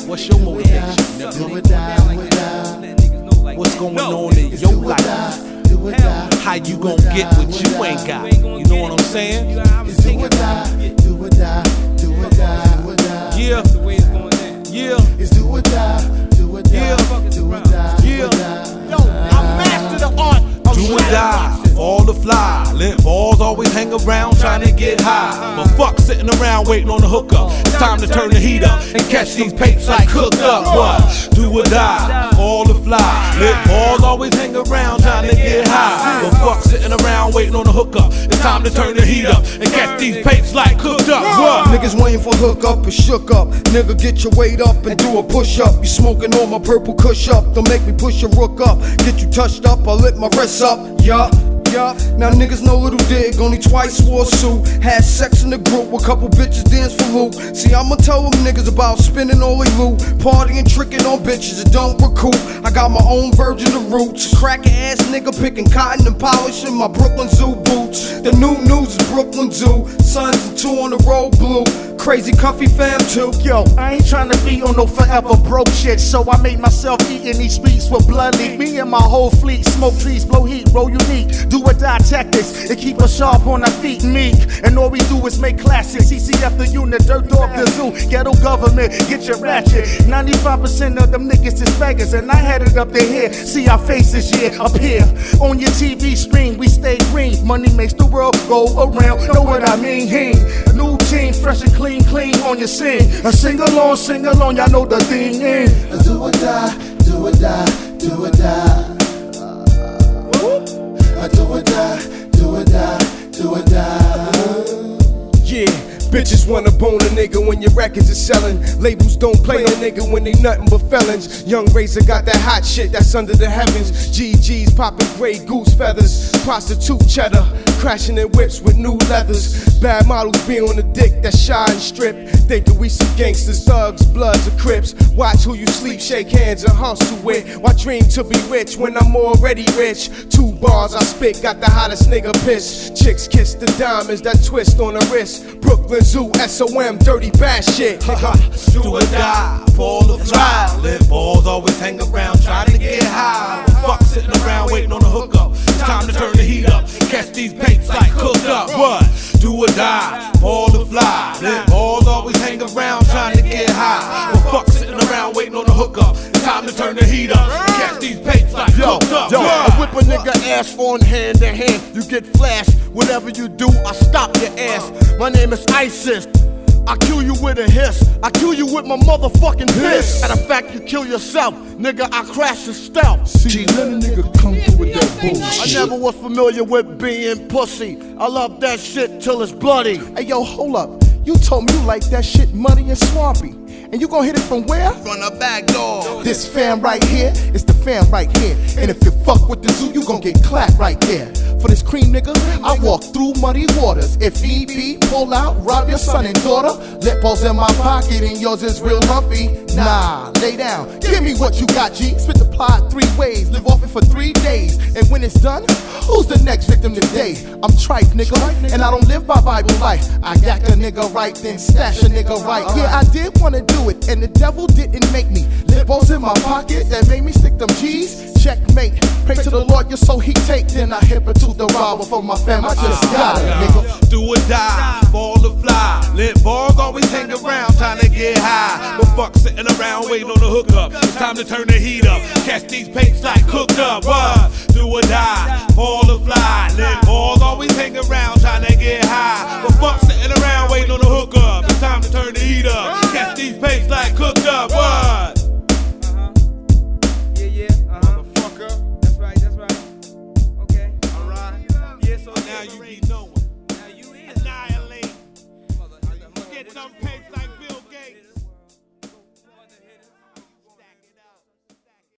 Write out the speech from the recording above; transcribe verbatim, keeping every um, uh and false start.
What's your motivation, nigga? Do or die, do or die. What's going on in your life? How you gon' get what you ain't got? You know what I'm saying? It's do or die, do or die, do or die, do or die. Yeah, yeah, it's do or die, do or die, do or die, yeah. Yo, I master the art. Do or die, fall or fly. Lit balls always hang around trying to get high. But fuck sitting around waiting on the hookup. It's time to turn the heat up and catch these papes like cooked up. What? Do or die, fall or fly. Lit balls always hang around trying to get high. But fuck sitting around waiting on the hookup. It's time to turn the heat up and catch these papes like cooked up. What? Niggas waiting for hook up and shook up. Nigga, get your weight up and do a push up. You smoking on my purple kush up. Don't make me push your rook up. Get you touched up, I lit my wrists up. Yeah, yeah. Now niggas know Little Dig, only twice wore a suit. Had sex in the group, a couple bitches dance for loot. See, I'ma tell them niggas about spending all they loot. Partying, tricking on bitches that don't recoup. I got my own version of roots. Crackin' ass nigga picking cotton and polishing my Brooklyn Zoo boots. The new news is Brooklyn Zoo. Sons and two on the road blue. Crazy Cuffy fam too. Yo, I ain't tryna be on no forever broke shit, so I made myself eating these streets with blood leak. Me and my whole fleet smoke trees, blow heat, roll unique. Do or die tactics, it keep us sharp on our feet, meek. And all we do is make classics. C C F the unit, dirt dog the zoo, ghetto government, get your ratchet. ninety-five percent of them niggas is beggars, and I had it up to here. See our faces, yeah, up here. On your T V screen, we stay green. Money makes the world go around, know what I mean? Hing. New team, fresh and clean. Clean, clean on your scene. A sing along, sing along, y'all know the thing is. Do or die, do or die, do or die. Uh, do or die, do or die, do or die. Yeah. Bitches wanna bone a nigga when your records are selling. Labels don't play a nigga when they nothing but felons. Young Razor got that hot shit that's under the heavens. G G's popping gray goose feathers. Prostitute cheddar, crashing in whips with new leathers. Bad models be on the dick that shy and strip. Thinking we some gangsters, thugs, bloods, or crips. Watch who you sleep, shake hands, and hustle with. Why dream to be rich when I'm already rich? Two bars I spit, got the hottest nigga piss. Chicks kiss the diamonds that twist on the wrist. Brooklyn Zoo, S O M, dirty bad shit. Do or die, fall or fly. Lit balls always hang around trying to get high. Fuck sitting around waiting on the hookup. It's time to turn the heat up, catch these papes like cooked up. What? Do or die, fall or fly. Lit balls always hang around trying to get high. But fuck sitting around waiting on the hookup. It's time to turn the heat up, catch these papes like yo, cooked up. Yo, I whip a nigga ass on hand to hand. You get flashed. Whatever you do, I stop your ass. My name is ISIS. I kill you with a hiss. I kill you with my motherfucking piss. Matter of fact, you kill yourself, nigga. I crash your stealth. See, let a nigga come through with that bullshit. I never was familiar with being pussy. I love that shit till it's bloody. Hey yo, hold up. You told me you like that shit muddy and swampy. And you gon' hit it from where? From the back door. This fam right here, it's the fam right here. And if you fuck with the zoo, you gon' get clapped right there. For this cream nigga, I walk through muddy waters. If need be, pull out, rob your son and daughter. Lip balls in my pocket and yours is real lumpy. Nah, lay down, give me what you got, G. Spit the plot three ways, live off it for three days. And when it's done, who's the next victim today? I'm tripe, nigga, and I don't live by Bible life. I yak a nigga right, then stash a nigga right. Yeah, I did wanna do it, and the devil didn't make me. Lip balls in my pocket that made me stick them G's. Checkmate, pray to the Lord, you're so he take. Then I hip it to the robber for my fam. I just got it, nigga. Do or die, fall or fly. Lit balls always hang around trying to get high. But fuck sitting around waiting on the hookup. It's time to turn the heat up, catch these papes like cooked up. What? Do or die, fall or fly.